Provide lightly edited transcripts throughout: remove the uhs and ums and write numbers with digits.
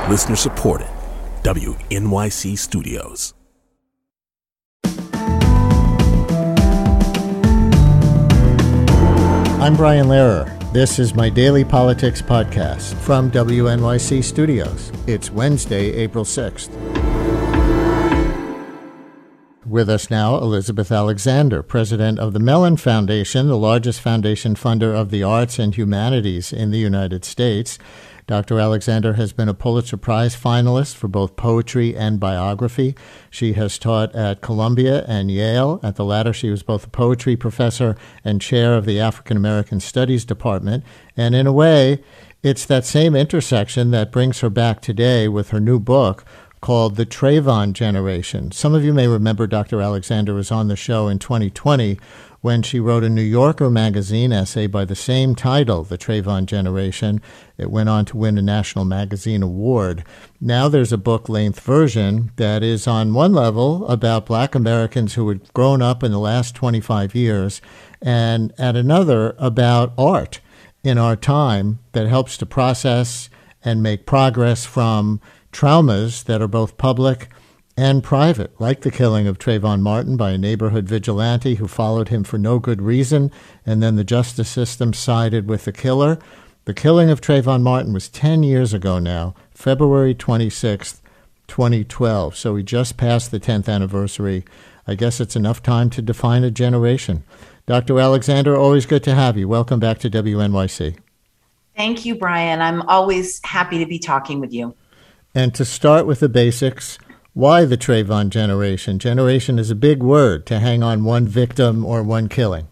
Listener supported. WNYC Studios. I'm Brian Lehrer. This is my daily politics podcast from WNYC Studios. It's Wednesday, April 6th. With us now, Elizabeth Alexander, president of the Mellon Foundation, the largest foundation funder of the arts and humanities in the United States. Dr. Alexander has been a Pulitzer Prize finalist for both poetry and biography. She has taught at Columbia and Yale. At the latter, she was both a poetry professor and chair of the African American Studies Department. And in a way, it's that same intersection that brings her back today with her new book called The Trayvon Generation. Some of you may remember Dr. Alexander was on the show in 2020 when she wrote a New Yorker magazine essay by the same title, The Trayvon Generation. It went on to win a National Magazine Award. Now there's a book-length version that is on one level about Black Americans who had grown up in the last 25 years, and at another about art in our time that helps to process and make progress from traumas that are both public and private, like the killing of Trayvon Martin by a neighborhood vigilante who followed him for no good reason, and then the justice system sided with the killer. The killing of Trayvon Martin was 10 years ago now, February 26th, 2012. So we just passed the 10th anniversary. I guess it's enough time to define a generation. Dr. Alexander, always good to have you. Welcome back to WNYC. Thank you, Brian. I'm always happy to be talking with you. And to start with the basics, why the Trayvon generation? Generation is a big word to hang on one victim or one killing.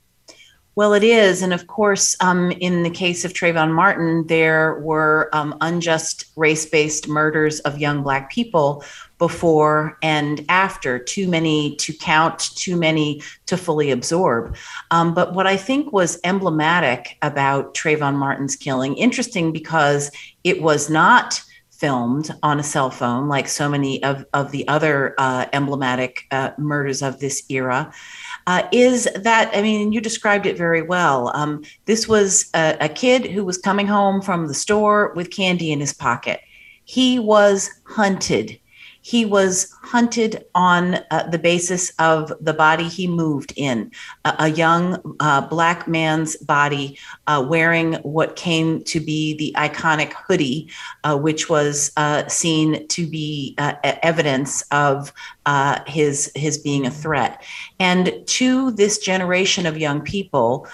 Well, it is. And of course, in the case of Trayvon Martin, there were unjust race-based murders of young Black people before and after, too many to count, too many to fully absorb. But what I think was emblematic about Trayvon Martin's killing, interesting because it was not filmed on a cell phone like so many of the other emblematic murders of this era, is that, I mean, you described it very well. This was a kid who was coming home from the store with candy in his pocket. He was hunted. He was hunted on the basis of the body he moved in, a young Black man's body wearing what came to be the iconic hoodie, which was seen to be evidence of his being a threat. And to this generation of young people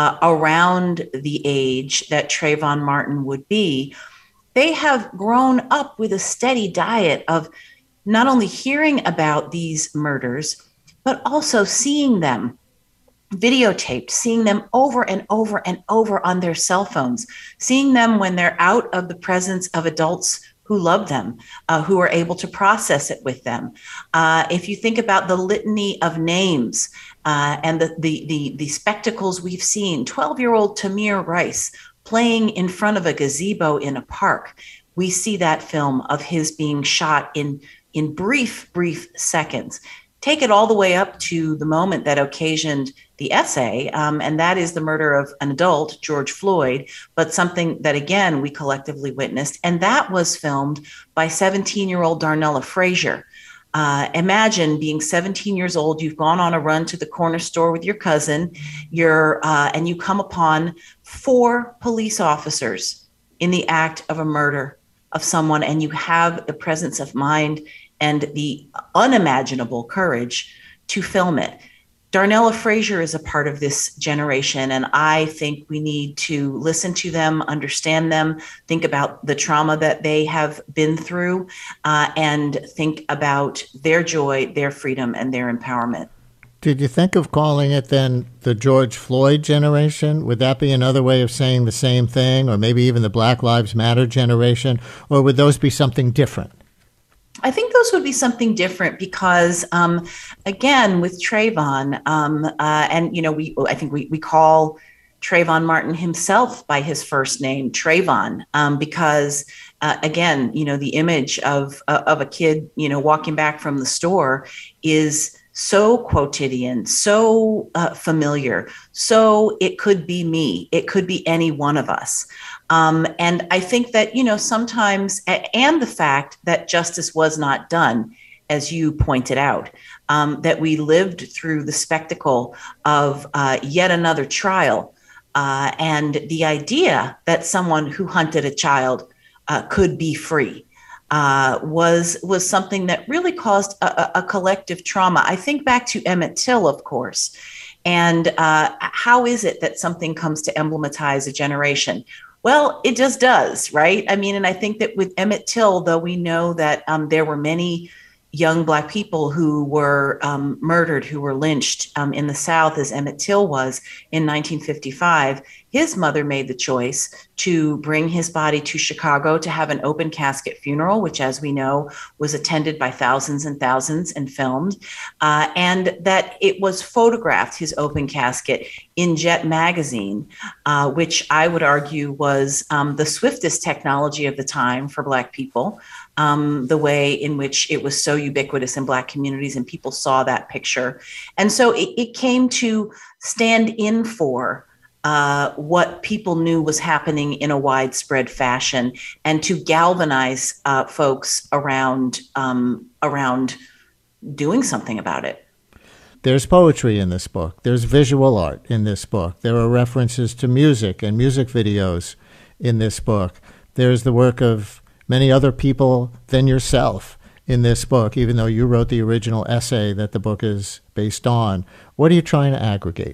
around the age that Trayvon Martin would be, they have grown up with a steady diet of not only hearing about these murders, but also seeing them videotaped, seeing them over and over and over on their cell phones, seeing them when they're out of the presence of adults who love them, who are able to process it with them. If you think about the litany of names and the spectacles we've seen, 12-year-old Tamir Rice playing in front of a gazebo in a park, we see that film of his being shot in brief seconds. Take it all the way up to the moment that occasioned the essay, and that is the murder of an adult, George Floyd, but something that, again, we collectively witnessed, and that was filmed by 17-year-old Darnella Frazier. Imagine being 17 years old, you've gone on a run to the corner store with your cousin, and you come upon 4 police officers in the act of a murder of someone, and you have the presence of mind and the unimaginable courage to film it. Darnella Frazier is a part of this generation, and I think we need to listen to them, understand them, think about the trauma that they have been through, and think about their joy, their freedom, and their empowerment. Did you think of calling it then the George Floyd generation? Would that be another way of saying the same thing, or maybe even the Black Lives Matter generation, or would those be something different? I think those would be something different because, again, with Trayvon, and I think we call Trayvon Martin himself by his first name, Trayvon, because again, the image of a kid, walking back from the store is so quotidian, so familiar. So it could be me, it could be any one of us. And I think that, sometimes, and the fact that justice was not done, as you pointed out, that we lived through the spectacle of yet another trial. And the idea that someone who hunted a child could be free was something that really caused a collective trauma. I think back to Emmett Till, of course, and how is it that something comes to emblematize a generation? Well, it just does, right? I mean, and I think that with Emmett Till, though we know that there were many young Black people who were murdered, who were lynched in the South, as Emmett Till was in 1955. His mother made the choice to bring his body to Chicago to have an open casket funeral, which, as we know, was attended by thousands and thousands and filmed, and that it was photographed, his open casket, in Jet magazine, which I would argue was the swiftest technology of the time for Black people. The way in which it was so ubiquitous in Black communities, and people saw that picture. And so it came to stand in for what people knew was happening in a widespread fashion, and to galvanize folks around doing something about it. There's poetry in this book. There's visual art in this book. There are references to music and music videos in this book. There's the work of many other people than yourself in this book, even though you wrote the original essay that the book is based on. What are you trying to aggregate?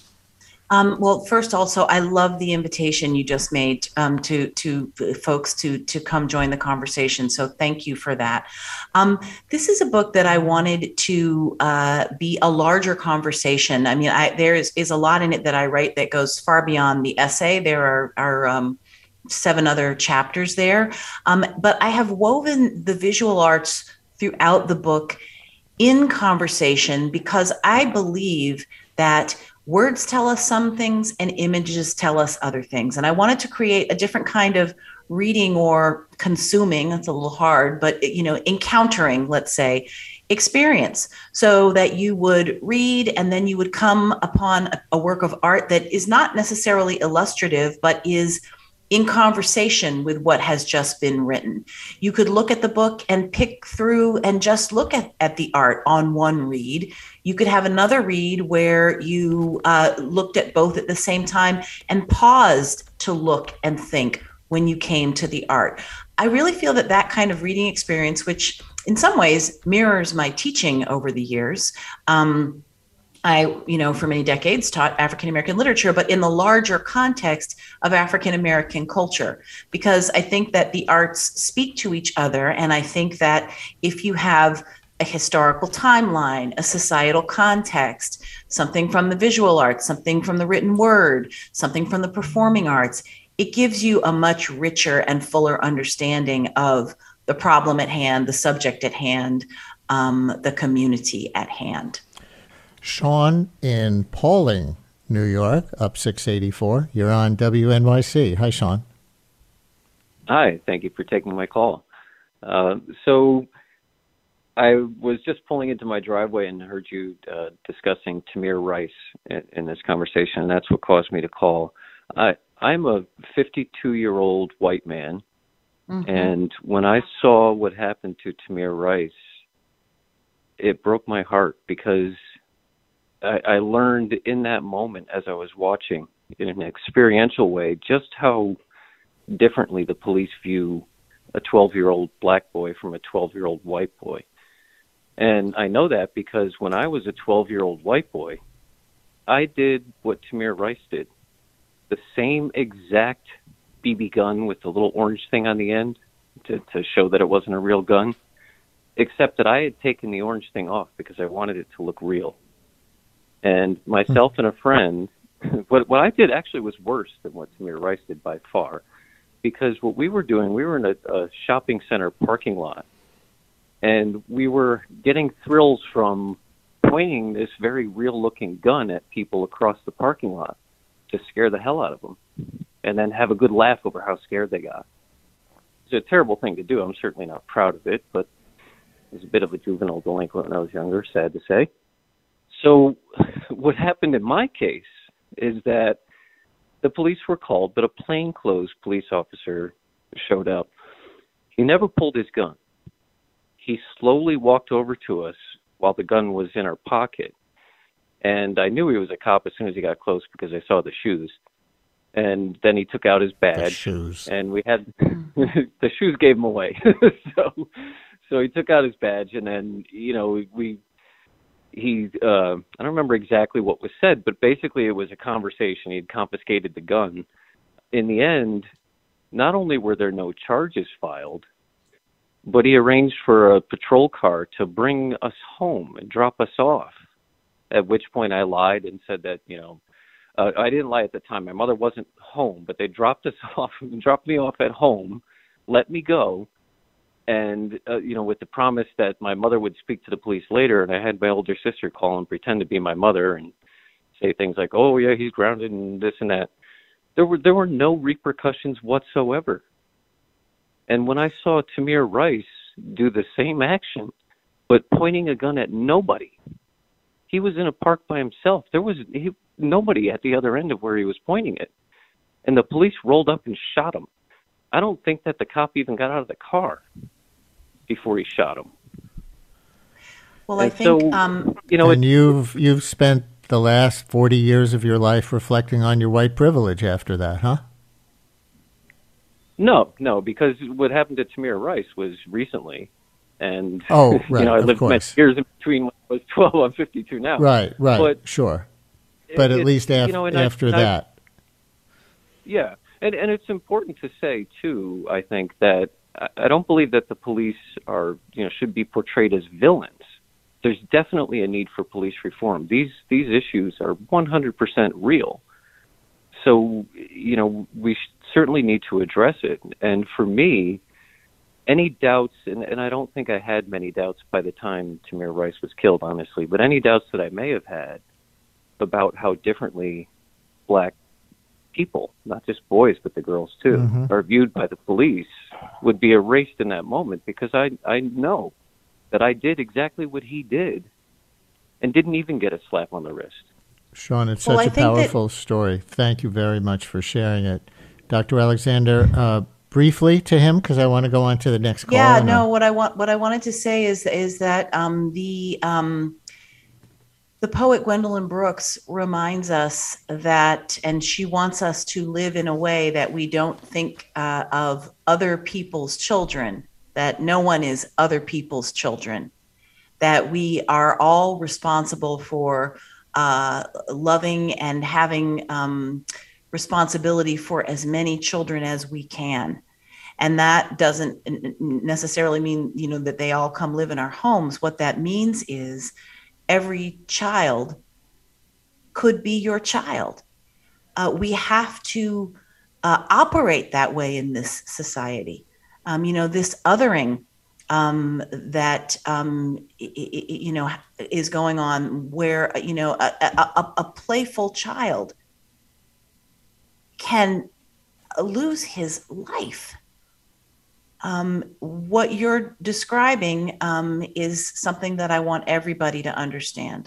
Well, first, also, I love the invitation you just made to folks to come join the conversation. So thank you for that. This is a book that I wanted to be a larger conversation. I mean, there is a lot in it that I write that goes far beyond the essay. There are 7 other chapters there. But I have woven the visual arts throughout the book in conversation, because I believe that words tell us some things and images tell us other things. And I wanted to create a different kind of reading or consuming, that's a little hard, but encountering, let's say, experience, so that you would read and then you would come upon a work of art that is not necessarily illustrative, but is in conversation with what has just been written. You could look at the book and pick through and just look at the art on one read. You could have another read where you looked at both at the same time and paused to look and think when you came to the art. I really feel that kind of reading experience, which in some ways mirrors my teaching over the years, I, for many decades taught African-American literature, but in the larger context of African-American culture, because I think that the arts speak to each other. And I think that if you have a historical timeline, a societal context, something from the visual arts, something from the written word, something from the performing arts, it gives you a much richer and fuller understanding of the problem at hand, the subject at hand, the community at hand. Sean in Pawling, New York, up 684. You're on WNYC. Hi, Sean. Hi, thank you for taking my call. So I was just pulling into my driveway and heard you discussing Tamir Rice in this conversation, and that's what caused me to call. I'm a 52-year-old white man, and when I saw what happened to Tamir Rice, it broke my heart, because I learned in that moment, as I was watching in an experiential way, just how differently the police view a 12-year-old Black boy from a 12-year-old white boy. And I know that because when I was a 12-year-old white boy, I did what Tamir Rice did. The same exact BB gun with the little orange thing on the end to show that it wasn't a real gun, except that I had taken the orange thing off because I wanted it to look real. And myself and a friend, what I did actually was worse than what Tamir Rice did by far, because what we were doing, we were in a shopping center parking lot, and we were getting thrills from pointing this very real-looking gun at people across the parking lot to scare the hell out of them, and then have a good laugh over how scared they got. It's a terrible thing to do. I'm certainly not proud of it, but I was a bit of a juvenile delinquent when I was younger, sad to say. So what happened in my case is that the police were called, but a plainclothes police officer showed up. He never pulled his gun. He slowly walked over to us while the gun was in our pocket. And I knew he was a cop as soon as he got close because I saw the shoes. And then he took out his badge. The shoes. And we had the shoes gave him away. So he took out his badge, and then he I don't remember exactly what was said, but basically it was a conversation. He had confiscated the gun. In the end, not only were there no charges filed, but he arranged for a patrol car to bring us home and drop us off. At which point I lied and said that, I didn't lie at the time. My mother wasn't home, but they dropped me off at home, let me go, and, with the promise that my mother would speak to the police later, and I had my older sister call and pretend to be my mother and say things like, oh, yeah, he's grounded and this and that. There were no repercussions whatsoever. And when I saw Tamir Rice do the same action, but pointing a gun at nobody, he was in a park by himself. There was nobody at the other end of where he was pointing it. And the police rolled up and shot him. I don't think that the cop even got out of the car before he shot him. Well, and I think, and you've spent the last 40 years of your life reflecting on your white privilege after that, huh? No, because what happened to Tamir Rice was recently. And, right, I lived many years in between when I was 12. I'm 52 now. Right, but, sure. But at least after that. Yeah, and it's important to say, too, I think, that I don't believe that the police should be portrayed as villains. There's definitely a need for police reform. These issues are 100% real. So, we certainly need to address it. And for me, any doubts, and I don't think I had many doubts by the time Tamir Rice was killed, honestly, but any doubts that I may have had about how differently black people, not just boys, but the girls too, are viewed by the police would be erased in that moment, because I know that I did exactly what he did and didn't even get a slap on the wrist. Sean, it's such a powerful story. Thank you very much for sharing it. Dr. Alexander, briefly to him, because I want to go on to the next call. Yeah, no, what I wanted to say is that the poet Gwendolyn Brooks reminds us that, and she wants us to live in a way that we don't think of other people's children, that no one is other people's children, that we are all responsible for loving and having responsibility for as many children as we can. And that doesn't necessarily mean, that they all come live in our homes. What that means is every child could be your child. We have to operate that way in this society. This othering that is going on, where a playful child can lose his life. What you're describing is something that I want everybody to understand,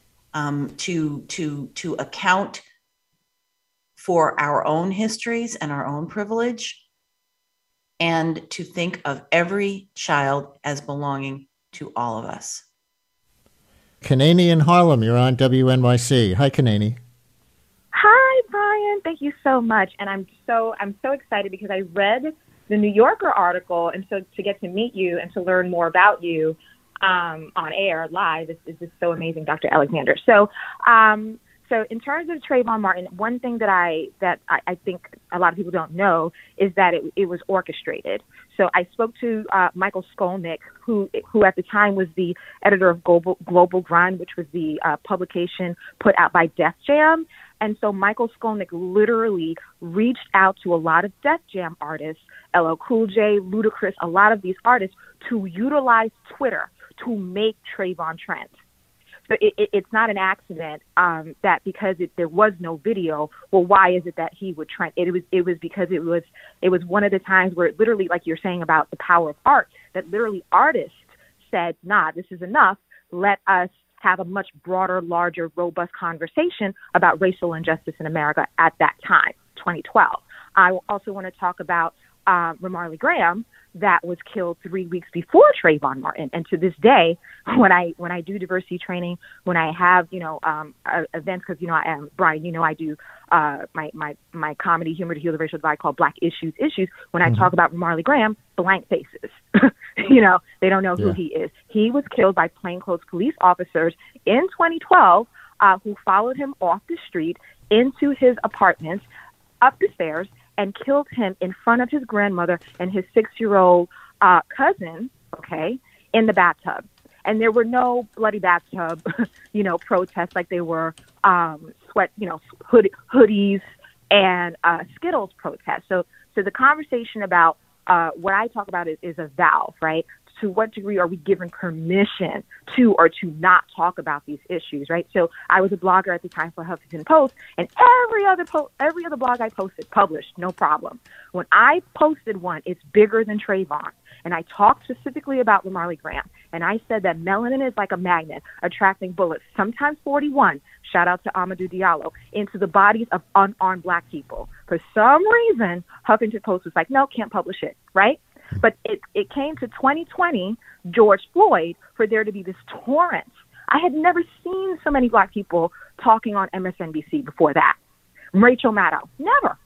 to account for our own histories and our own privilege, and to think of every child as belonging to all of us. Kanani in Harlem, you're on WNYC. Hi, Kanani. Hi, Brian. Thank you so much. And I'm so excited because I read the New Yorker article, and so to get to meet you and to learn more about you on air live is just so amazing, Dr. Alexander. So in terms of Trayvon Martin, one thing that I think a lot of people don't know is that it was orchestrated. So I spoke to Michael Skolnick, who at the time was the editor of Global Grind, which was the publication put out by Def Jam. And so Michael Skolnick literally reached out to a lot of Def Jam artists, LL Cool J, Ludacris, a lot of these artists, to utilize Twitter to make Trayvon trend. So it's not an accident that because there was no video, well, why is it that he would trend? It was because it was one of the times where literally, like you're saying about the power of art, that literally artists said, nah, this is enough. Let us have a much broader, larger, robust conversation about racial injustice in America at that time, 2012. I also want to talk about Ramarley Graham, that was killed 3 weeks before Trayvon Martin. And to this day, when I do diversity training, when I have, events, because, I am, Brian, I do my comedy humor to heal the racial divide called Black Issues. When I talk about Ramarley Graham, blank faces. They don't know who he is. He was killed by plainclothes police officers in 2012 who followed him off the street into his apartment, up the stairs, and killed him in front of his grandmother and his 6-year-old cousin, in the bathtub. And there were no bloody bathtub, protests like they were hoodies and Skittles protests. So the conversation about what I talk about is a valve, right? To what degree are we given permission to or to not talk about these issues, right? So I was a blogger at the time for Huffington Post, and every other blog I posted published, no problem. When I posted one, it's bigger than Trayvon, and I talked specifically about Ramarley Graham, and I said that melanin is like a magnet attracting bullets, sometimes 41, shout out to Amadou Diallo, into the bodies of unarmed Black people. For some reason, Huffington Post was like, no, can't publish it, right? But it came to 2020, George Floyd, for there to be this torrent. I had never seen so many Black people talking on MSNBC before that. Rachel Maddow, never,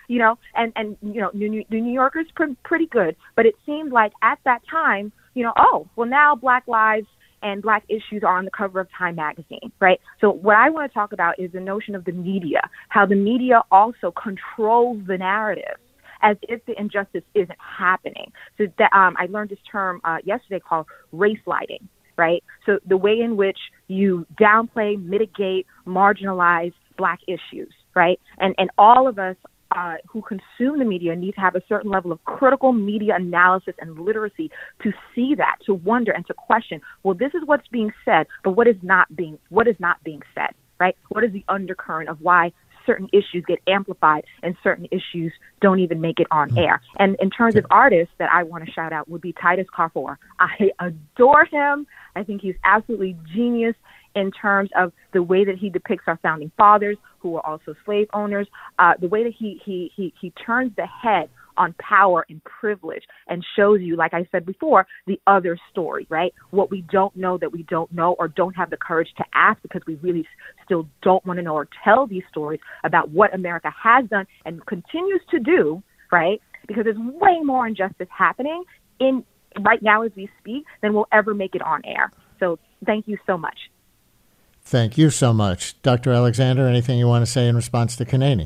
and New Yorker's pretty good. But it seemed like at that time, now Black lives and Black issues are on the cover of Time magazine, right? So what I want to talk about is the notion of the media, how the media also controls the narrative, as if the injustice isn't happening. So that, I learned this term yesterday called race lighting, right? So the way in which you downplay, mitigate, marginalize Black issues, right? And all of us who consume the media need to have a certain level of critical media analysis and literacy to see that, to wonder and to question, well, this is what's being said, but what is not being said, right? What is the undercurrent of why certain issues get amplified and certain issues don't even make it on air? And in terms of artists that I want to shout out would be Titus Kaphor. I adore him. I think he's absolutely genius in terms of the way that he depicts our founding fathers, who were also slave owners, the way that he turns the head on power and privilege and shows you, like I said before, the other story, right? What we don't know that we don't know or don't have the courage to ask because we really still don't want to know or tell these stories about what America has done and continues to do, right? Because there's way more injustice happening right now as we speak than we'll ever make it on air. So thank you so much. Thank you so much. Dr. Alexander, anything you want to say in response to Kanani?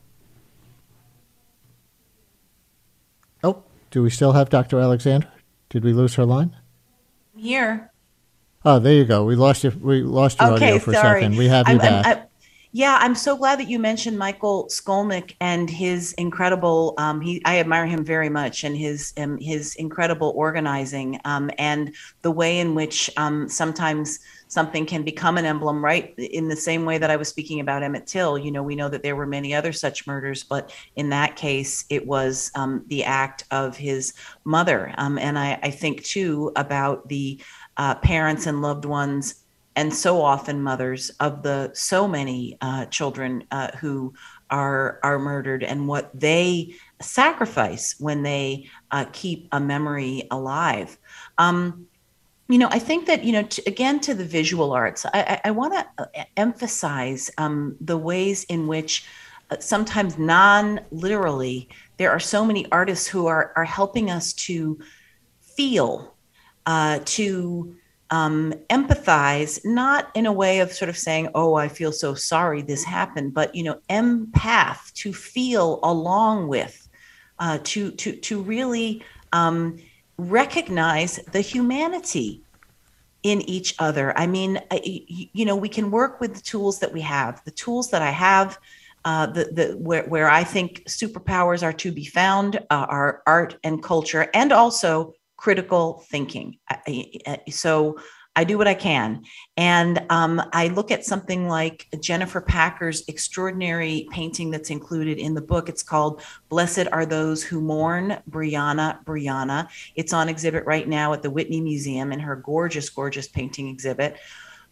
Oh, do we still have Dr. Alexander? Did we lose her line? I'm here. Oh, there you go. We lost your audio for a second. We have you back. I'm so glad that you mentioned Michael Skolnick and his incredible. I admire him very much, and his incredible organizing, and the way in which sometimes something can become an emblem, right? In the same way that I was speaking about Emmett Till. We know that there were many other such murders, but in that case, it was the act of his mother. And I think too about the parents and loved ones, and so often mothers of the so many children who are murdered, and what they sacrifice when they keep a memory alive. I think that, again, to the visual arts, I want to emphasize the ways in which sometimes non-literally, there are so many artists who are helping us to feel, to empathize, not in a way of sort of saying, oh, I feel so sorry this happened, but, empath, to feel along with, to really recognize the humanity in each other. I mean, we can work with the tools that we have, the tools that I have, where I think superpowers are to be found, are art and culture, and also critical thinking. So I do what I can. And I look at something like Jennifer Packer's extraordinary painting that's included in the book. It's called Blessed Are Those Who Mourn, Brianna, Brianna. It's on exhibit right now at the Whitney Museum in her gorgeous, gorgeous painting exhibit.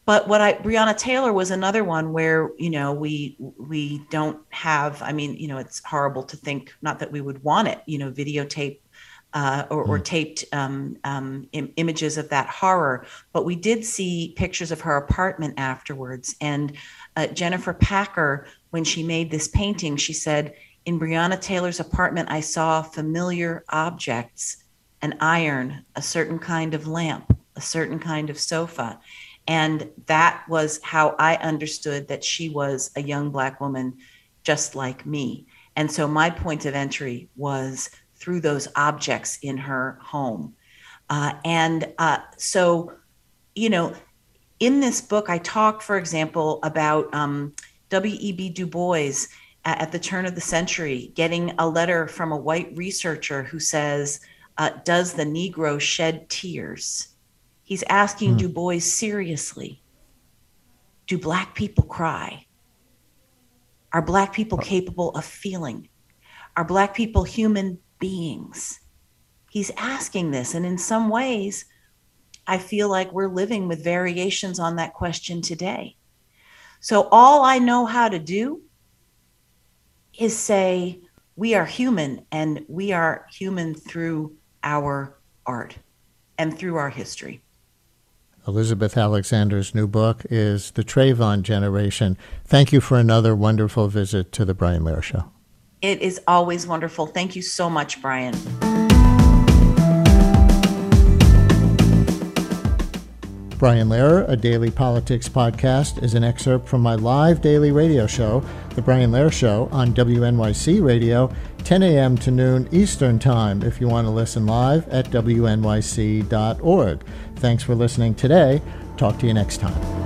But Breonna Taylor was another one where, we don't have, it's horrible to think, not that we would want it, videotape or taped images of that horror. But we did see pictures of her apartment afterwards. And Jennifer Packer, when she made this painting, she said, in Breonna Taylor's apartment, I saw familiar objects, an iron, a certain kind of lamp, a certain kind of sofa. And that was how I understood that she was a young Black woman just like me. And so my point of entry was through those objects in her home. So, in this book, I talk, for example, about W.E.B. Du Bois at the turn of the century, getting a letter from a white researcher who says, does the Negro shed tears? He's asking Du Bois seriously, do Black people cry? Are Black people capable of feeling? Are Black people human beings? He's asking this. And in some ways, I feel like we're living with variations on that question today. So all I know how to do is say, we are human, and we are human through our art and through our history. Elizabeth Alexander's new book is The Trayvon Generation. Thank you for another wonderful visit to The Brian Lehrer Show. It is always wonderful. Thank you so much, Brian. Brian Lehrer, a daily politics podcast, is an excerpt from my live daily radio show, The Brian Lehrer Show, on WNYC Radio, 10 a.m. to noon Eastern Time, if you want to listen live at wnyc.org. Thanks for listening today. Talk to you next time.